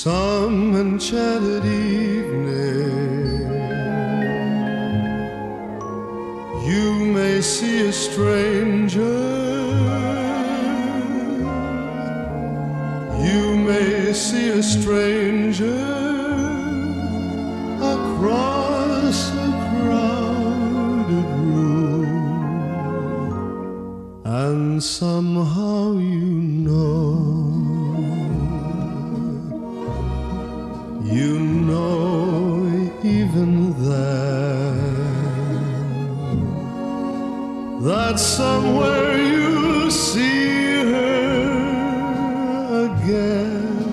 Some enchanted evening you may see a stranger, you may see a stranger across a crowded room, and somehow you know even then that somewhere you'll see her again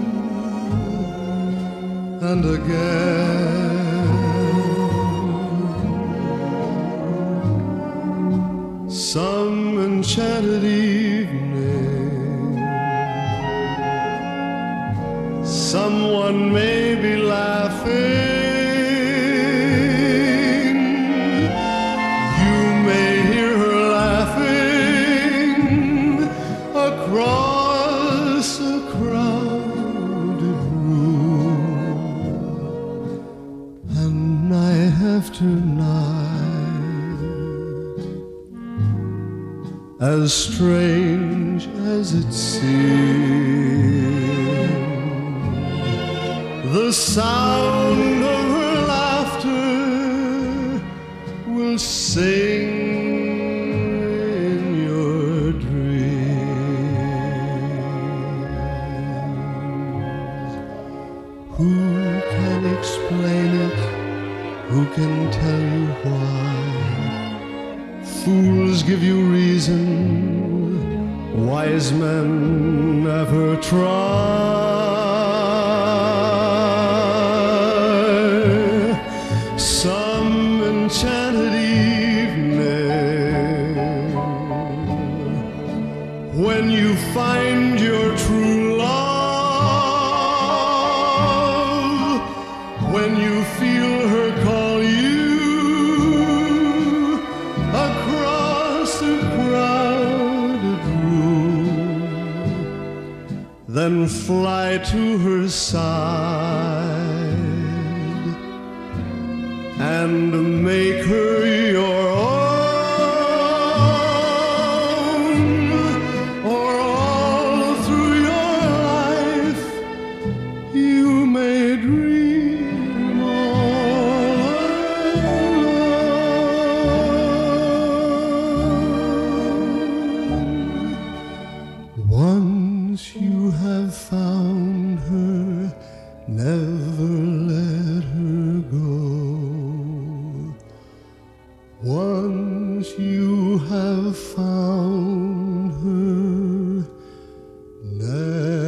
and again. Some enchanted evening someone may be laughing, you may hear her laughing across a crowded room, and night after night, as strange as it seems, the sound of her laughter will sing in your dreams. Who can explain it? Who can tell you why? Fools give you reason, wise men never try. Some enchanted evening, when you find your true love, when you feel her call you across a crowded room, then fly to her side and make her your own, or all through your life you may dream all alone. Once you have found her, never let her go. Once you have found her, never